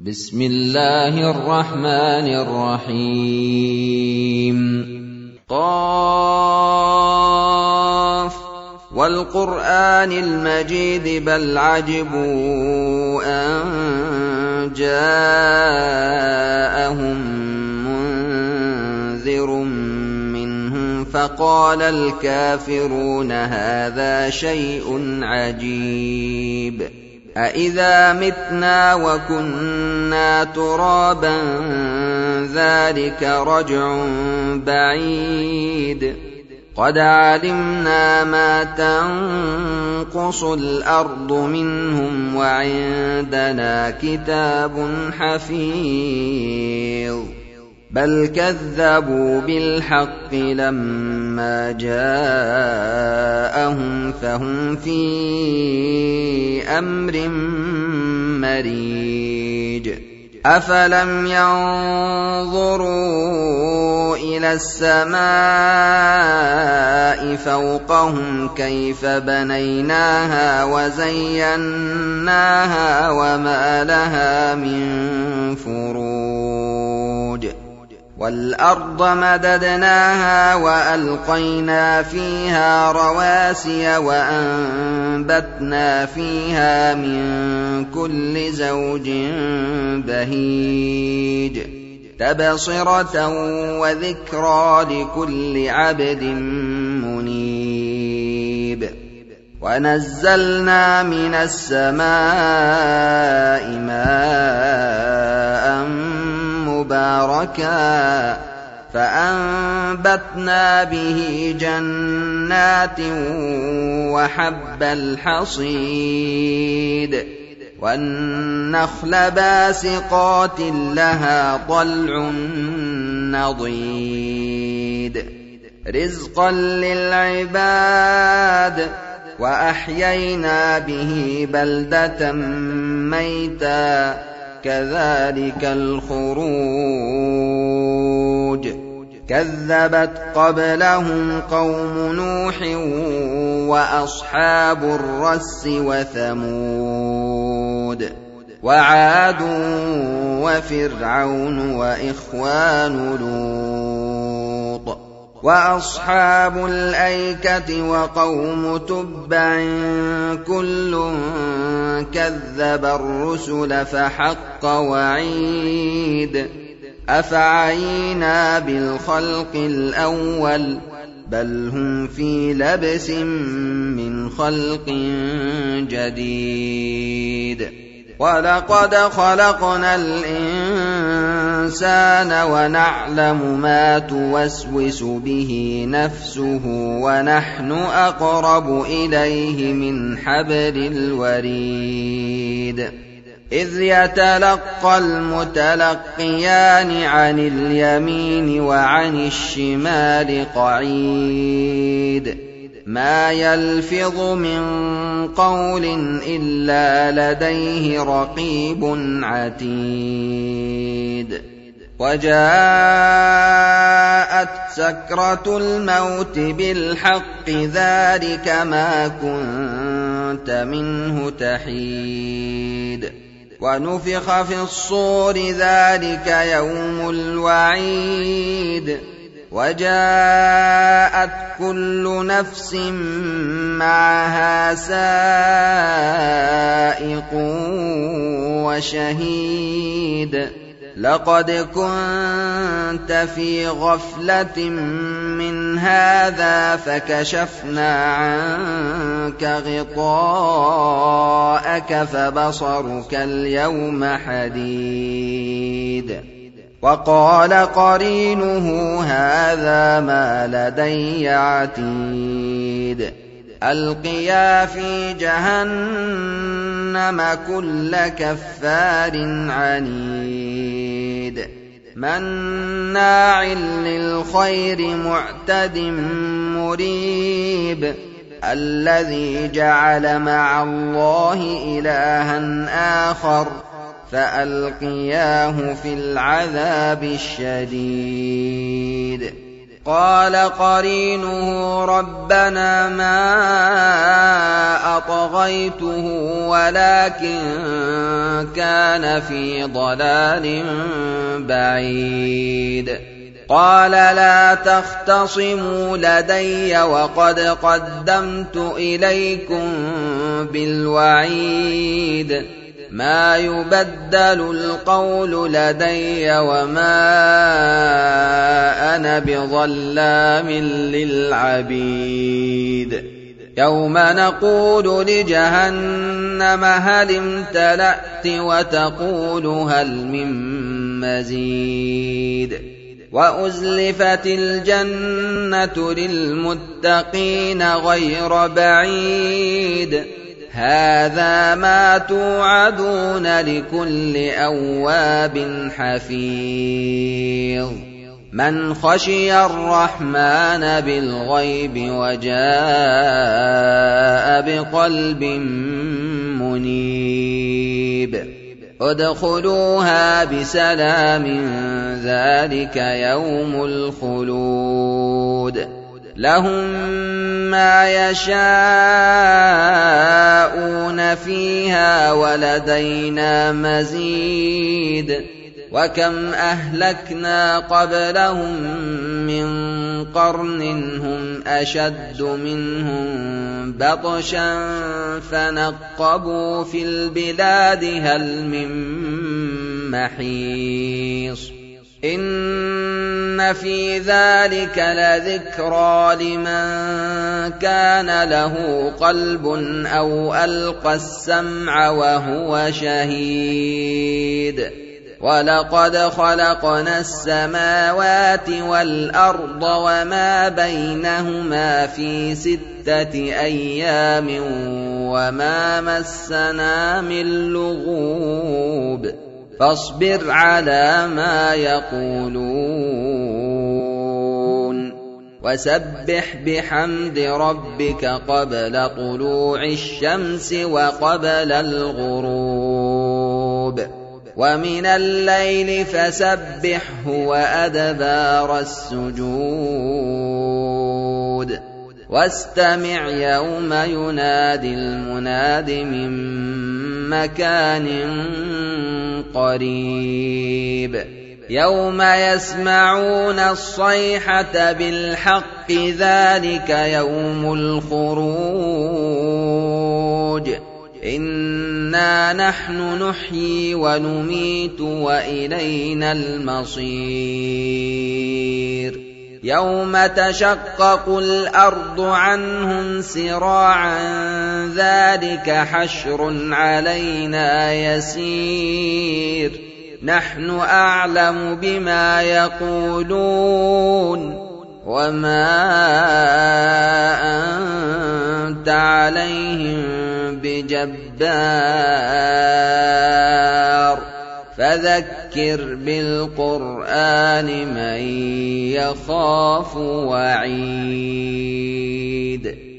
بسم الله الرحمن الرحيم. قاف والقرآن المجيد بل عجبوا أن جاءهم منذر منهم فقال الكافرون هذا شيء عجيب أإذا متنا وكنا ترابا ذلك رجع بعيد قد علمنا ما تنقص الأرض منهم وعندنا كتاب حفيظ بل كذبوا بالحق لما جاءهم فهم في أمر مريج أفلم ينظروا إلى السماء فوقهم كيف بنيناها وزيناها وما لها من فروج والأرض مددناها وألقينا فيها رواسي وأنبتنا فيها من كل زوج بهيج تبصرة وذكرى لكل عبد منيب ونزلنا من السماء ماء مباركا فأنبتنا به جنات وحب الحصيد والنخل باسقات لها طلع نضيد رزقا للعباد وأحيينا به بلدة ميتا كذلك الخروج كذبت قبلهم قوم نوح وأصحاب الرس وثمود وعاد وفرعون وإخوان لوط وأصحاب الأيكة وقوم تبع كل كذب الرسل فحق وعيد أفعينا بالخلق الأول بل هم في لبس من خلق جديد ولقد خلقنا الإنسان ونعلم ما توسوس به نفسه ونحن أقرب إليه من حبل الوريد إذ يتلقى المتلقيان عن اليمين وعن الشمال قعيد ما يلفظ من قول إلا لديه رقيب عتيد وجاءت سكرة الموت بالحق ذلك ما كنت منه تحيد ونفخ في الصور ذلك يوم الوعيد وجاءت كل نفس معها سائق وشهيد لقد كنت في غفلة من هذا فكشفنا عنك غطاءك فبصرك اليوم حديد وقال قرينه هذا ما لدي عتيد ألقيا في جهنم كل كفار عنيد مناع للخير معتد مريب الذي جعل مع الله إلها آخر فألقياه في العذاب الشديد قال قرينه ربنا ما أطغيته ولكن كان في ضلال بعيد قال لا تختصموا لدي وقد قدمت إليكم بالوعيد ما يبدل القول لدي وما أنا بظلام للعبيد يوم نقول لجهنم هل امتلأت وتقول هل من مزيد وأزلفت الجنة للمتقين غير بعيد هذا ما توعدون لكل أواب حفيظ من خشي الرحمن بالغيب وجاء بقلب منيب ادخلوها بسلام ذلك يوم الخلود لهم ما يشاءون فيها ولدينا مزيد وكم أهلكنا قبلهم من قرن هم أشد منهم بطشا فنقبوا في البلاد هل من محيص إن في ذلك لذكرى لمن كان له قلب أو ألقى السمع وهو شهيد ولقد خلقنا السماوات والأرض وما بينهما في 6 أيام وما مسنا من لغوب فاصبر على ما يقولون وسبح بحمد ربك قبل طلوع الشمس وقبل الغروب ومن الليل فسبحه وأدبار السجود واستمع يوم ينادي المناد من مكان قريب يوم يسمعون الصيحة بالحق ذلك يوم الخروج إنا نحن نحيي ونميت وإلينا المصير يوم تشقق الأرض عنهم سراعا ذلك حشر علينا يسير نحن أعلم بما يقولون وما أنت عليهم بجبار فذكر بالقرآن من يخاف وعيد